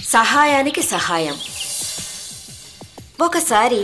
సహాయానికి సహాయం. ఒకసారి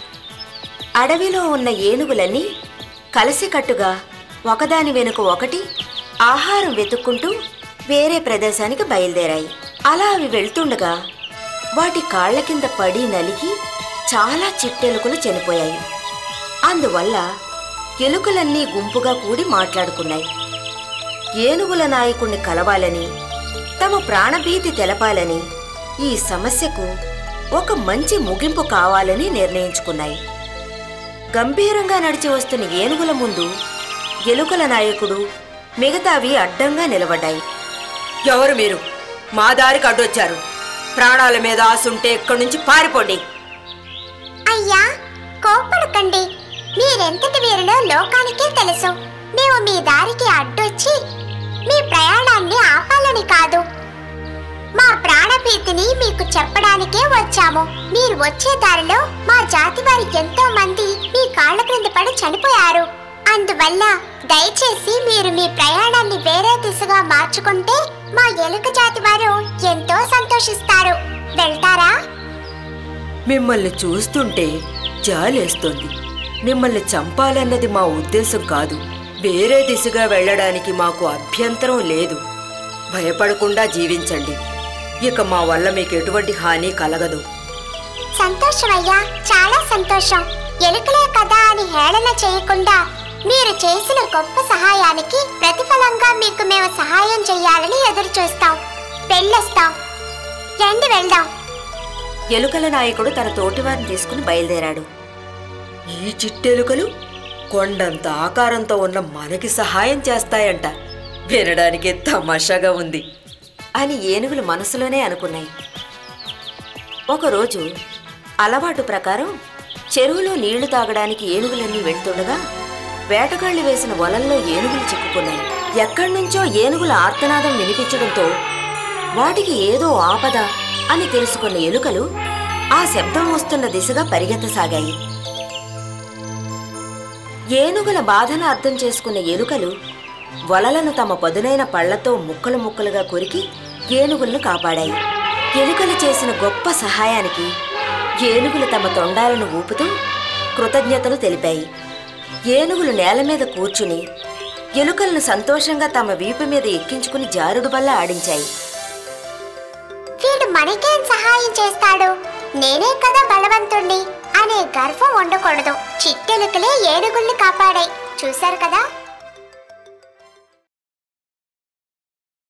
అడవిలో ఉన్న ఏనుగులన్నీ కలిసికట్టుగా ఒకదాని వెనుక ఒకటి ఆహారం వెతుక్కుంటూ వేరే ప్రదేశానికి బయలుదేరాయి. అలా అవి వెళ్తుండగా వాటి కాళ్ల కింద పడి నలిగి చాలా చిట్టెలుకలు చనిపోయాయి. అందువల్ల ఎలుకలన్నీ గుంపుగా కూడి మాట్లాడుకున్నాయి. ఏనుగుల నాయకుణ్ణి కలవాలని, తమ ప్రాణభీతి తెలపాలని, ఈ సమస్యకు ఒక మంచి ముగింపు కావాలని నిర్ణయించుకున్నాయి. గంభీరంగా నడిచి వస్తున్న ఏనుగుల ముందు ఎలుకల నాయకుడు, మిగతావి అడ్డంగా నిలబడ్డాయి. ఎవరు మీరు? మా దారికి అడ్డొచ్చారు. ప్రాణాల మీద ఆశుంటే ఇక్కడి నుంచి పారిపోండి. అయ్యా, కోపడకండి. మీరెంతటి వీరులో లోకానికే తెలుసు. మేము మీ దారికి అడ్డొచ్చి మీ ప్రయాణాన్ని ఆపాలని కాదు, మా ప్రాణభీతిని మీకు చెప్పడానికే వచ్చాము. మీరు వచ్చే దారిలో మా జాతి వారి ఎంతో మంది మీ కాళ్ల క్రింద పడి చనిపోయారు. అందువల్ల దయచేసి మీరు మీ ప్రయాణాన్ని వేరే దిశగా మార్చుకుంటే మా ఎలుక జాతి వారు ఎంతో సంతోషిస్తారు. వెళ్తారా? మిమ్మల్ని చూస్తుంటే జాలేస్తోంది. మిమ్మల్ని చంపాలన్నది మా ఉద్దేశం కాదు. వేరే దిశగా వెళ్ళడానికి మాకు అభ్యంతరం లేదు. భయపడకుండా జీవించండి. ఇక మా వల్ల మీకు ఎటువంటి హాని కలగదు. సంతోషమయ్యా, చాలా సంతోషం. ఎలుకలే కదా అని హేళన చేయకుండా మీరు చేసిన గొప్ప సహాయానికి ప్రతిఫలంగా మీకు మేము సహాయం చేయాలని ఎదురు చూస్తాం. వెళ్ళొస్తాం. రండి, వెళ్దాం. ఎలుకల నాయకుడు తన తోటివారిని తీసుకుని బయలుదేరాడు. ఈ చిట్టెలుకలు కొండంత ఆకారంతో ఉన్న మనకి సహాయం చేస్తాయంట. వినడానికి తమాషాగా ఉంది అని ఏనుగులు మనసులోనే అనుకున్నాయి. ఒకరోజు అలవాటు ప్రకారం చెరువులో నీళ్లు తాగడానికి ఏనుగులన్నీ వెళ్తుండగా వేటగాళ్లు వేసిన వలల్లో ఏనుగులు చిక్కుకున్నాయి. ఎక్కడి నుంచో ఏనుగుల ఆర్తనాదం వినిపించడంతో వాటికి ఏదో ఆపద అని తెలుసుకున్న ఎలుకలు ఆ శబ్దం వస్తున్న దిశగా పరిగెత్తసాగాయి. ఏనుగుల బాధను అర్థం చేసుకున్న ఎలుకలు వలలను తమ పదునైన పళ్లతో ముక్కలు ముక్కలుగా కొరికి ఏనుగులను కాపాడాయి. ఎలుకలు చేసిన గొప్ప సహాయానికి ఏనుగులు తమ తొండాలను ఊపుతూ కృతజ్ఞతలు తెలిపాయి. ఏనుగులు నేల మీద కూర్చుని ఎలుకలను సంతోషంగా తమ వీపు మీద ఎక్కించుకుని జారుడు వల్ల ఆడించాయి. వీడు మనకేం సహాయం చేస్తాడు, నేనే కదా బలవంతుణ్ణి అనే గర్వం ఉండకూడదు. చిట్టెలుకలే ఏనుగుల్ని కాపాడాయి. చూశారు కదా?